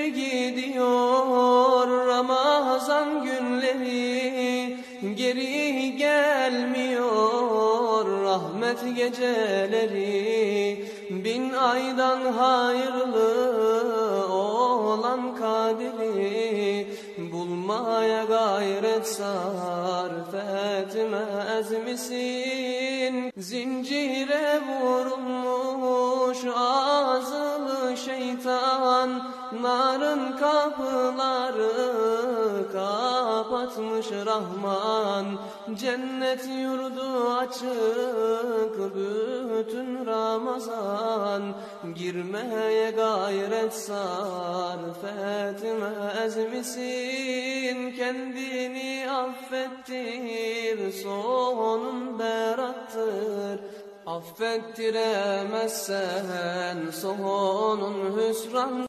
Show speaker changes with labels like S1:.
S1: gidiyor Ramazan günleri, geri gelmiyor rahmet geceleri. 1000 aydan hayırlı olan kaderi bulmaya gayret sarf etmez misin? Zincire vurulmuş azılı şeytan, narın kapıları kapatmış Rahman. Cennet yurdu açık bütün Ramazan, girmeye gayret sarf etmez misin? Kendini affettir, sonun berattır. Affettiremezsen sonun hüsran.